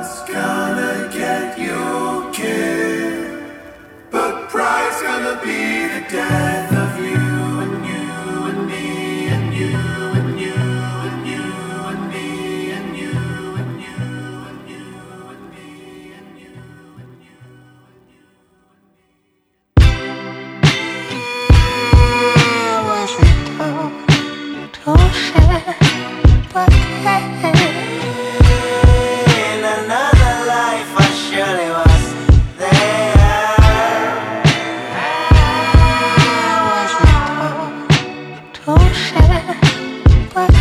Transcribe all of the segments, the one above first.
Love's gonna get you killed, but pride's gonna be the death of you and you and me and you and you and you and me and you and you and you and me and you and you. I wasn't told to share, but in another life I surely was there. I wasn't told to share, but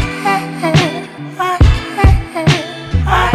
I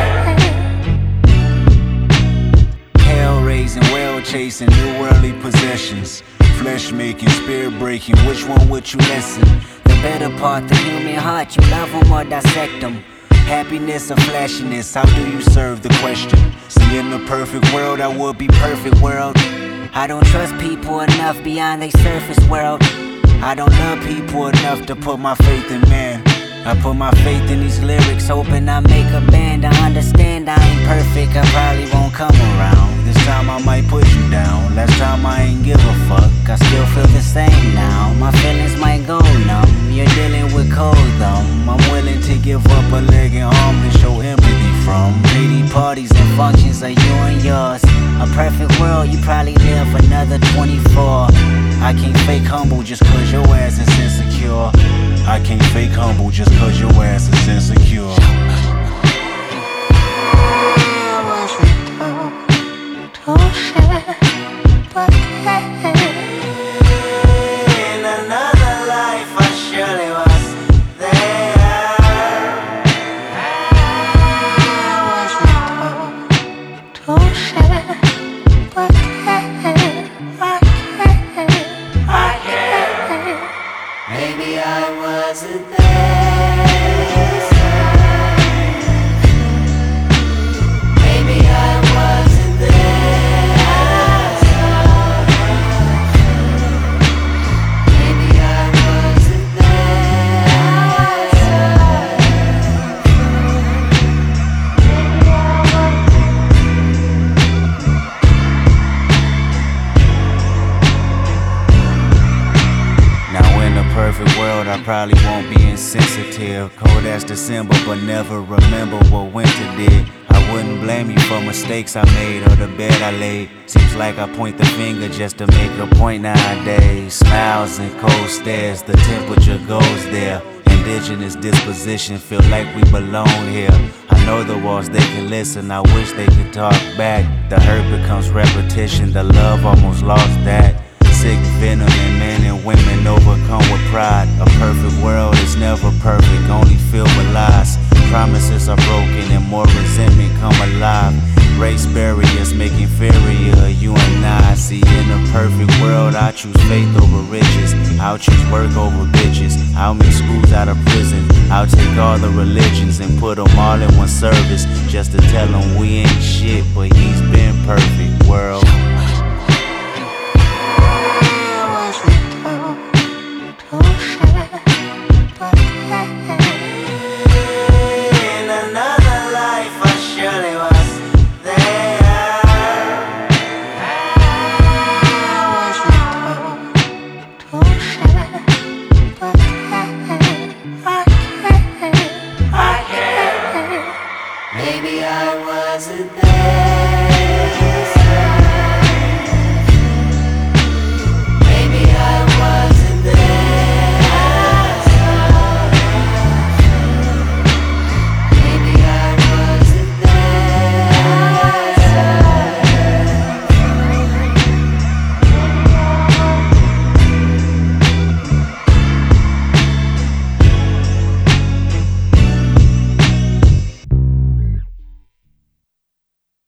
can't. Hell raising, well chasing, new worldly possessions. Flesh making, spirit breaking, which one would you listen? The better part, the human heart, you love them or dissect them. Happiness or flashiness, how do you serve the question? See, in the perfect world, I would be perfect world. I don't trust people enough beyond their surface world. I don't love people enough to put my faith in man. I put my faith in these lyrics, hoping I make a band. I understand I ain't perfect, I probably won't come around. This time I might put you down. Last time I ain't give a fuck. I still feel the same now. My feelings might go numb. You're dealing with cold thumb. I'm willing to give up a leg and arm to show empathy from. Lady parties and functions are you and yours. A perfect world, you probably live another 24. I can't fake humble just cause your ass is insecure. I can't fake humble just cause your ass is insecure. I wasn't told to share, but in another life I surely was there. I wasn't told to share, but I can't. Maybe I wasn't there. Maybe I wasn't there. Maybe I wasn't Now in the perfect world, I probably won't be insensitive. Cold as December, but never remember what winter did. I wouldn't blame you for mistakes I made or the bed I laid. Seems like I point the finger just to make a point nowadays. Smiles and cold stares, the temperature goes there. Indigenous disposition, feel like we belong here. I know the walls, they can listen, I wish they could talk back. The hurt becomes repetition, the love almost lost that. Sick venom in men and women overcome with pride. A perfect world is never perfect, only filled with lies. Promises are broken and more resentment come alive. Race barriers make inferior you and I. See, in a perfect world I choose faith over riches. I'll choose work over bitches. I'll make schools out of prison. I'll take all the religions and put them all in one service, just to tell them we ain't shit, but he's been perfect world. Told to share, but in another life I surely was there. I wasn't told to share, but I can't. Maybe I wasn't there.